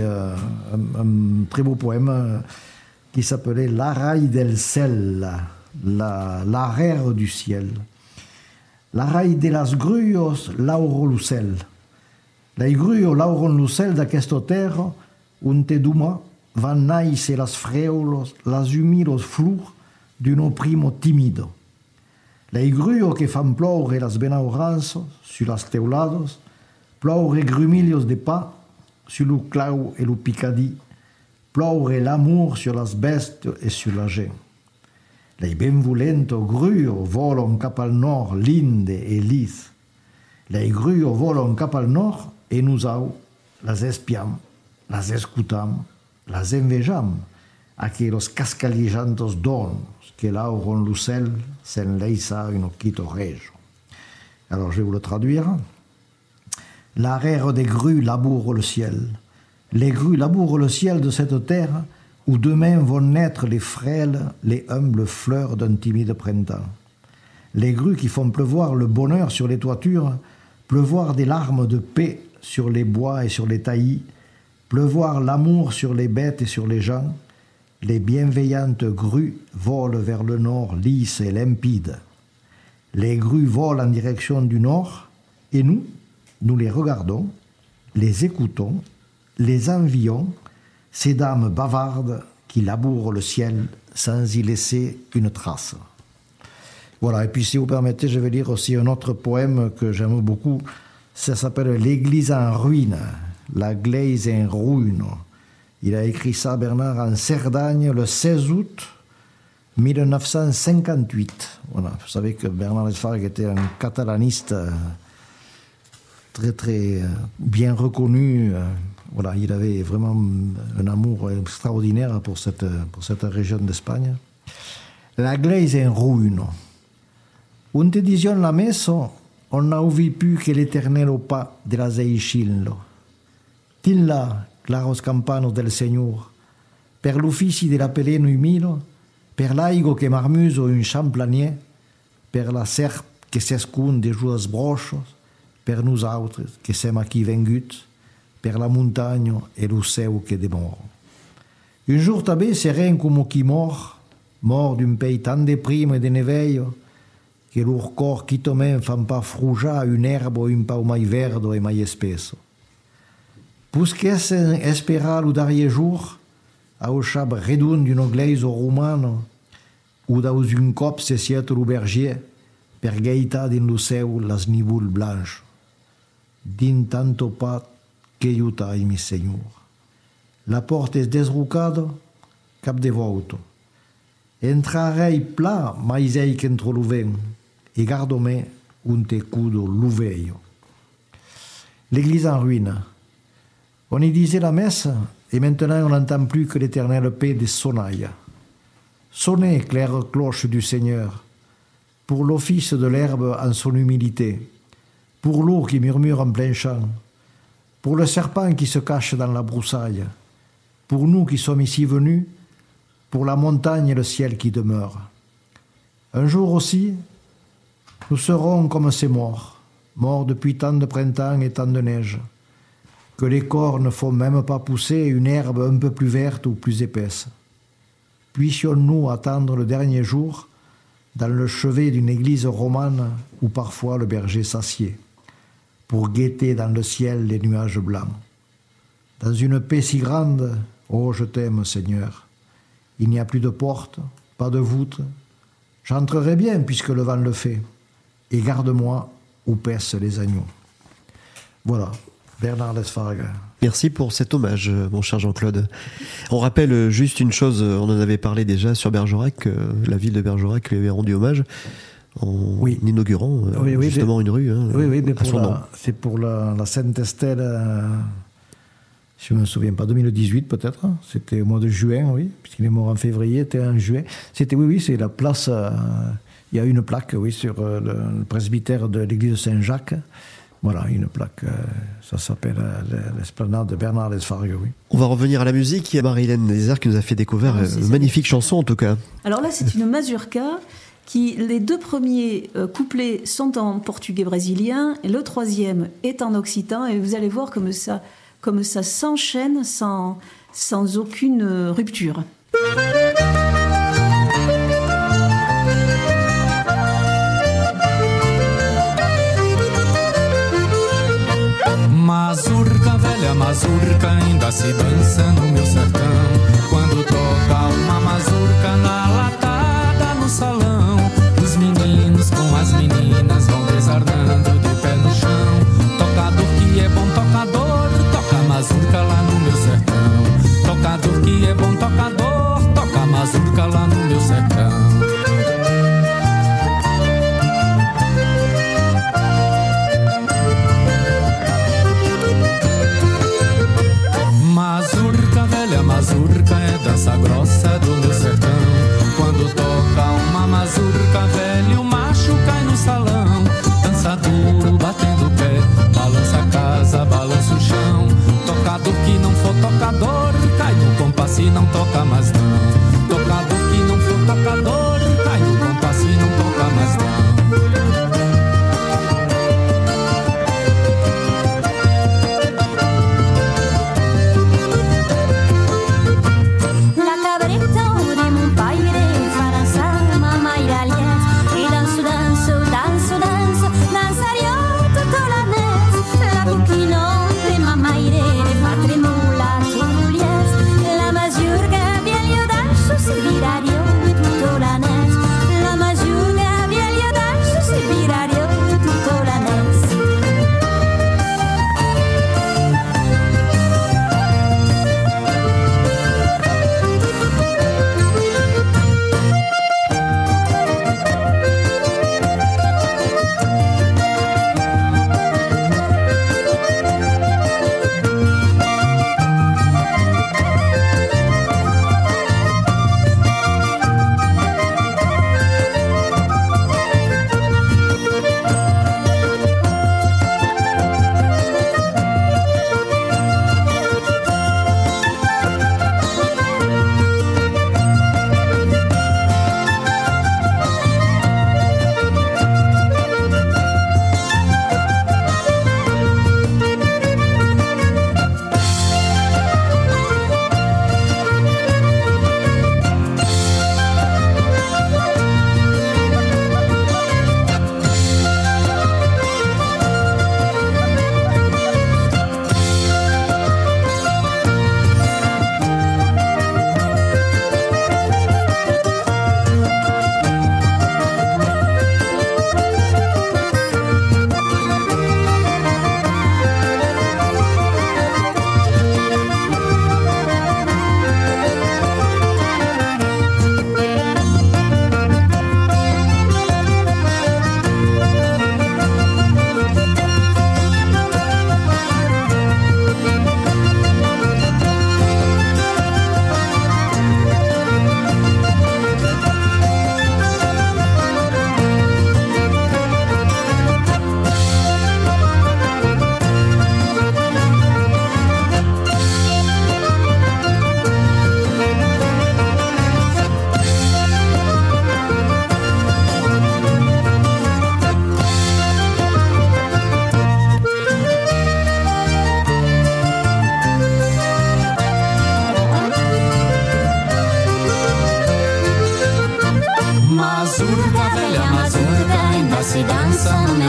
un très beau poème qui s'appelait L'Araille del Ciel, l'arère du ciel. L'Araille de las gruos lauro lucel. Les gruo lauron lucel d'aquesta terra, on te duma van naïse las freulos, las humilos flurs d'un primo timido. Les gruo que fan ploure las benauranzas sur las teulados, ploure grumilios de pa, sur lo clau et lo picadí, ploure l'amour sur las bestes et sur la gent. Les benvolento gruo volon cap al nord linde et lis. Les gruo volon cap al nord et nous au las espiam, las escutam, las envejam, aquellos cascallijantos dons que lauron lucel s'enleisa un oquito rejo. Alors je vais vous le traduire. L'arère des grues laboure le ciel. Les grues labourent le ciel de cette terre où demain vont naître les frêles, les humbles fleurs d'un timide printemps. Les grues qui font pleuvoir le bonheur sur les toitures, pleuvoir des larmes de paix sur les bois et sur les taillis, pleuvoir l'amour sur les bêtes et sur les gens. Les bienveillantes grues volent vers le nord lisses et limpides. Les grues volent en direction du nord et nous les regardons, les écoutons, les envions, ces dames bavardes qui labourent le ciel sans y laisser une trace. Voilà, et puis si vous permettez, je vais lire aussi un autre poème que j'aime beaucoup. Ça s'appelle « L'église en ruine », « La glaise en ruine ». Il a écrit ça, Bernard, en Cerdagne, le 16 août 1958. Voilà, vous savez que Bernard Lesfargue était un catalaniste très très bien reconnu. Voilà, il avait vraiment un amour extraordinaire pour cette région d'Espagne. La glaise en ruine. Un te dision la meso, on n'a ouvi plus que l'éternel au pas de la zeicillo. Tin là, claros campanos del Señor, per l'uffici de la peleno humilo, per l'aigo que marmuso un champlanier, per la serpe que s'escunde des joues brochos, per nous autres que sem aquí venguts, per la montagne et l'océan que démore. Un jour tabé serein comme qui mort d'un pays tant de primes et de neveilles, que leur corps qui tombe fan pas frujar une herbe un pau mai verdo et mai espesso. Pusquessen esperar lo darrier jour, au chab redun d'une glaise romano, ou dans un cop se siet l'aubergier, per gaita din l'océan las niboules blanches. Din tanto pat que iutai, mi senhor. La porta es desrucada, cap de volta. Entrarei pla, mais ei qu'entro lo vent, e gardome un tecudo l'uveio. L'église en ruine. On y disait la messe, et maintenant on n'entend plus que l'éternelle paix des sonnailles. Sonnez, claire cloche du Seigneur, pour l'office de l'herbe en son humilité, pour l'eau qui murmure en plein champ, pour le serpent qui se cache dans la broussaille, pour nous qui sommes ici venus, pour la montagne et le ciel qui demeurent. Un jour aussi, nous serons comme ces morts depuis tant de printemps et tant de neige, que les corps ne font même pas pousser une herbe un peu plus verte ou plus épaisse. Puissions-nous attendre le dernier jour dans le chevet d'une église romane où parfois le berger s'assied, pour guetter dans le ciel les nuages blancs. Dans une paix si grande, oh je t'aime Seigneur, il n'y a plus de porte, pas de voûte, j'entrerai bien puisque le vent le fait, et garde-moi où paissent les agneaux. Voilà, Bernard Desfarges. Merci pour cet hommage, mon cher Jean-Claude. On rappelle juste une chose, on en avait parlé déjà sur Bergerac, la ville de Bergerac lui avait rendu hommage en inaugurant justement une rue mais à son nom. C'est pour la Sainte-Estelle, je ne me souviens pas, 2018 peut-être, c'était au mois de juin, oui, puisqu'il est mort en février, c'était en juin. C'était, c'est la place, il y a une plaque, sur le presbytère de l'église de Saint-Jacques. Voilà, une plaque, ça s'appelle l'esplanade de Bernard Desfarges, oui. On va revenir à la musique. Il y a Marie-Hélène Désert qui nous a fait découvrir une magnifique chanson en tout cas. Alors là, c'est une mazurka qui, les 2 premiers couplets sont en portugais brésilien et le 3e est en occitan et vous allez voir comme ça s'enchaîne sans aucune rupture. Mazurca, velha mazurca, ainda se dança no meu sertão. Quando toca uma mazurca na latada no salão, os meninos com as meninas vão desardando de pé no chão. Tocador que é bom tocador, toca mazurca lá no meu sertão. Tocador que é bom tocador, toca mazurca lá no meu sertão.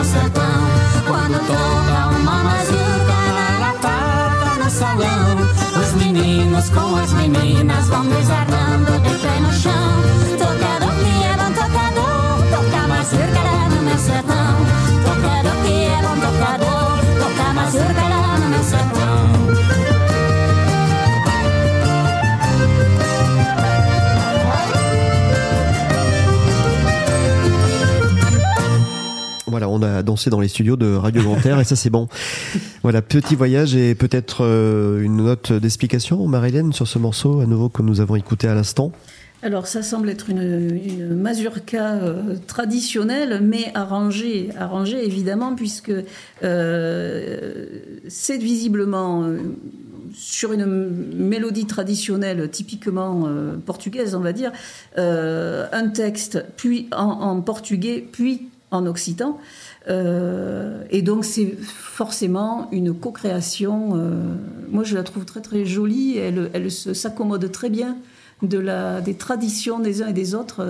meu sertão. Quando toca uma mazurca na latada no salão, os meninos com as meninas vão desarmando de pé no chão. Tocador que é bom tocador, toca mazurca lá no meu sertão. Tocador que é bom tocador, toca mazurca lá no meu sertão. Voilà, on a dansé dans les studios de Radio Grand Air et ça c'est bon. Voilà, petit voyage et peut-être une note d'explication, Marie-Hélène, sur ce morceau à nouveau que nous avons écouté à l'instant. Alors ça semble être une mazurka traditionnelle, mais arrangée évidemment, puisque c'est visiblement sur une mélodie traditionnelle typiquement portugaise, on va dire, un texte puis en portugais, puis en occitan, et donc c'est forcément une co-création. Moi je la trouve très très jolie, elle s'accommode très bien des traditions des uns et des autres.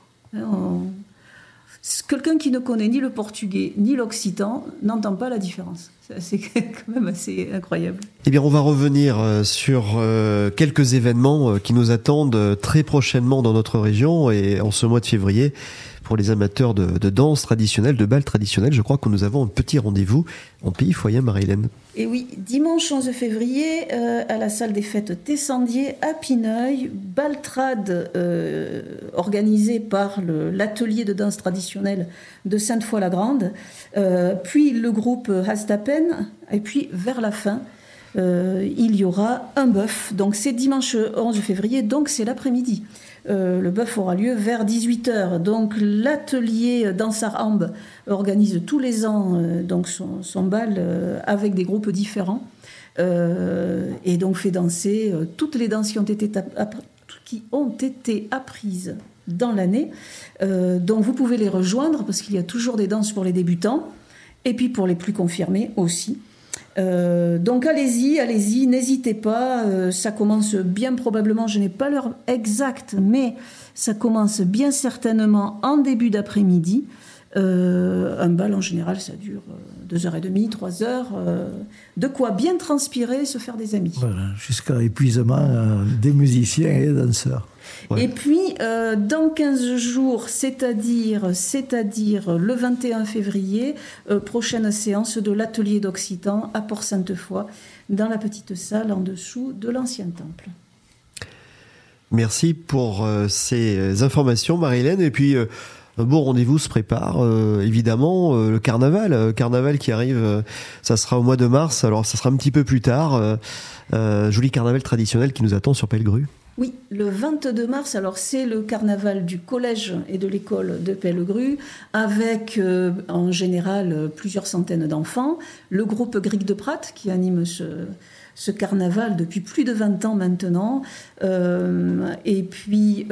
Quelqu'un qui ne connaît ni le portugais ni l'occitan n'entend pas la différence. C'est quand même assez incroyable. Eh bien, on va revenir sur quelques événements qui nous attendent très prochainement dans notre région et en ce mois de février. Pour les amateurs de danse traditionnelle, de bal traditionnel, je crois que nous avons un petit rendez-vous en Pays Foyen, Marie-Hélène. Et oui, dimanche 11 février, à la salle des fêtes Tessandier à Pineuil, Baltrade organisé par l'atelier de danse traditionnelle de Sainte-Foy-la-Grande, puis le groupe Hastapen, et puis vers la fin, il y aura un bœuf. Donc c'est dimanche 11 février, donc c'est l'après-midi. Le bœuf aura lieu vers 18h. Donc l'atelier Dansarhambe organise tous les ans donc son bal avec des groupes différents et donc fait danser toutes les danses qui ont été apprises dans l'année. Donc vous pouvez les rejoindre parce qu'il y a toujours des danses pour les débutants et puis pour les plus confirmés aussi. Donc allez-y, n'hésitez pas, ça commence bien probablement, je n'ai pas l'heure exacte, mais ça commence bien certainement en début d'après-midi. Un bal en général ça dure 2h30, 3h, de quoi bien transpirer, se faire des amis. Voilà, jusqu'à épuisement des musiciens et des danseurs. Ouais. Et puis, dans 15 jours, c'est-à-dire le 21 février, prochaine séance de l'atelier d'Occitan à Port-Sainte-Foy, dans la petite salle en dessous de l'ancien temple. Merci pour ces informations, Marie-Hélène. Et puis, un beau rendez-vous se prépare, évidemment, le carnaval qui arrive, ça sera au mois de mars, alors ça sera un petit peu plus tard, joli carnaval traditionnel qui nous attend sur Pellegru. Oui, le 22 mars, alors c'est le carnaval du collège et de l'école de Pellegru, avec en général plusieurs centaines d'enfants. Le groupe Gric de Prat qui anime ce carnaval depuis plus de 20 ans maintenant. Et puis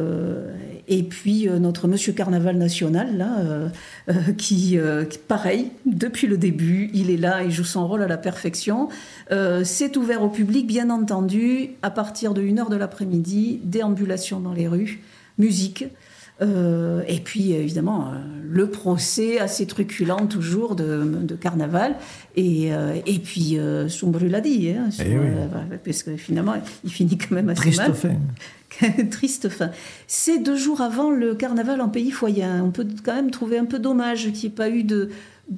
notre Monsieur Carnaval National, là, qui, pareil, depuis le début, il est là, il joue son rôle à la perfection. C'est ouvert au public, bien entendu, à partir de 1h de l'après-midi, déambulation dans les rues, musique. Et puis, évidemment, le procès assez truculent, toujours, de carnaval. Et puis, sombre l'a dit, hein, parce que finalement, il finit quand même assez mal. Triste fin. C'est 2 jours avant le carnaval en Pays Foyen. On peut quand même trouver un peu dommage qu'il n'y ait pas eu de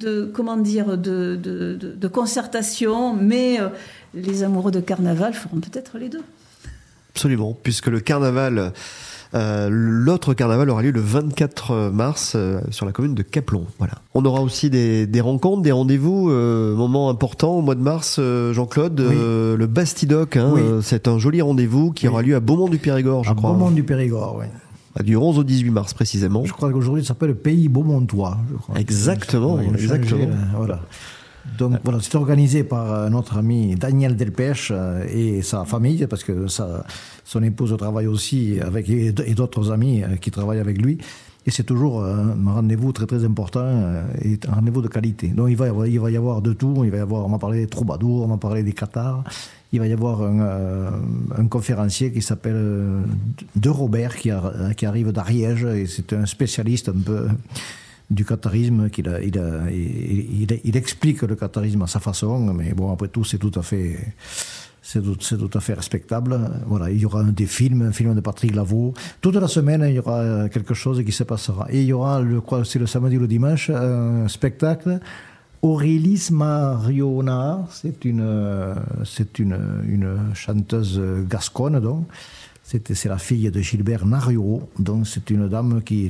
concertation, mais les amoureux de carnaval feront peut-être les deux. Absolument, puisque le carnaval... l'autre carnaval aura lieu le 24 mars sur la commune de Caplon. Voilà. On aura aussi des rencontres, des rendez-vous, moment important au mois de mars, Jean-Claude, oui. Le Bastidoc, hein, oui. C'est un joli rendez-vous qui aura lieu à Beaumont-du-Périgord, je crois. À Beaumont-du-Périgord, oui. Du 11 au 18 mars précisément. Je crois qu'aujourd'hui ça s'appelle le Pays Beaumontois. Je crois. Exactement, exactement. Voilà. Donc voilà, c'est organisé par notre ami Daniel Delpech et sa famille, parce que son épouse travaille aussi avec et d'autres amis qui travaillent avec lui. Et c'est toujours un rendez-vous très très important et un rendez-vous de qualité. Donc il va y avoir de tout. On va parler des troubadours, on va parler des cathares. Il va y avoir un conférencier qui s'appelle De Robert qui arrive d'Ariège et c'est un spécialiste un peu du catharisme, il explique le catharisme à sa façon, mais bon, après tout, c'est tout à fait respectable. Voilà, il y aura un film de Patrick Lavaux. Toute la semaine, il y aura quelque chose qui se passera. Et il y aura, je crois que c'est le samedi ou le dimanche, un spectacle. Aurélis Mariona, c'est une chanteuse gasconne, donc. C'est la fille de Gilbert Nario, donc c'est une dame qui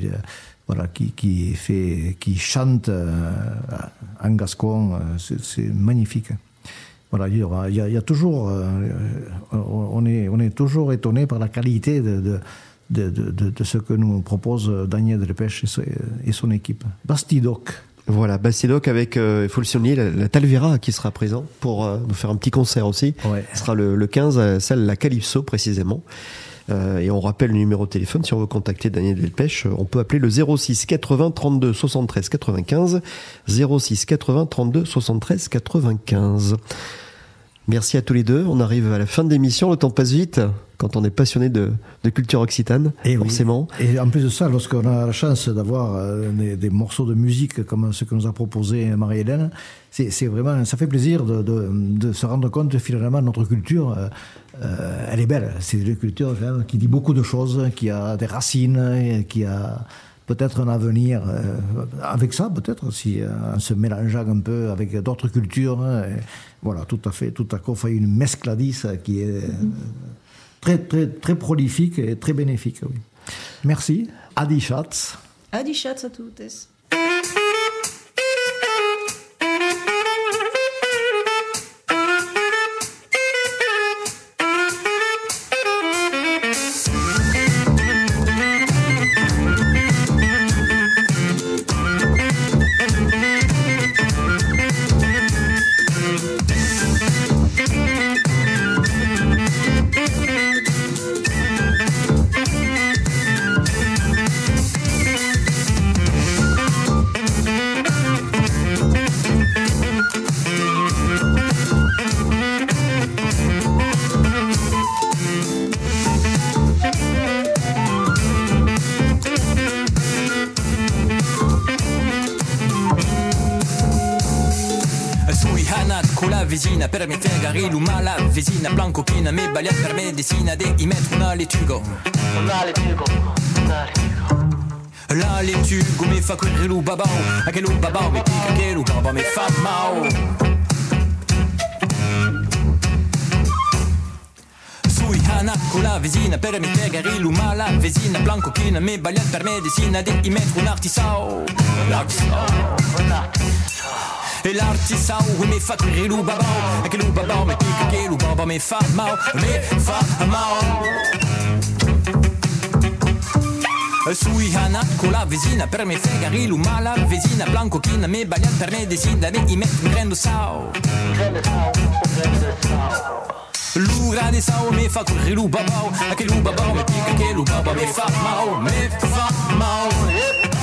chante en gascon, c'est magnifique. Voilà, il y a toujours, on est toujours étonné par la qualité de ce que nous propose Daniel Delpech et son équipe. Bastidoc. Voilà, Bastidoc avec, il faut le souligner, la Talvera qui sera présent pour nous faire un petit concert aussi. Ouais. Ce sera le 15 à la salle La Calypso précisément. Et on rappelle le numéro de téléphone, si on veut contacter Daniel Delpech, on peut appeler le 06 80 32 73 95, 06 80 32 73 95. Merci à tous les deux. On arrive à la fin de l'émission. Le temps passe vite quand on est passionné de culture occitane, et forcément. Oui. Et en plus de ça, lorsqu'on a la chance d'avoir des morceaux de musique comme ce que nous a proposé Marie-Hélène, c'est vraiment, ça fait plaisir de se rendre compte que finalement notre culture, elle est belle. C'est une culture qui dit beaucoup de choses, qui a des racines, qui a peut-être un avenir avec ça, peut-être, si en se mélangeant un peu avec d'autres cultures. Voilà, tout à fait, on fait une mescladisse qui est très, très, très prolifique et très bénéfique. Oui. Merci. Adi Schatz. Adi Schatz à toutes. Vesina per me fegari l'umala vesina blanco china me balia per medicina de i metro una letugo la letugo me fa correre lu babao a che lu babao me pica che lu babao me fa mao sui hana con la vesina per me fegari l'umala vesina blanco china me balia per medicina de i metro un artisao e l'artisao mi fa correre lu babao e che lu babao mi pica che lu babao mi fa mao sui hana con la vesina per me fegari lu mala vesina blanco china me balia per me desina de i me prendo sao l'ura de sao mi fa correre lu babao e che lu babao mi pica che lu babao mi fa mao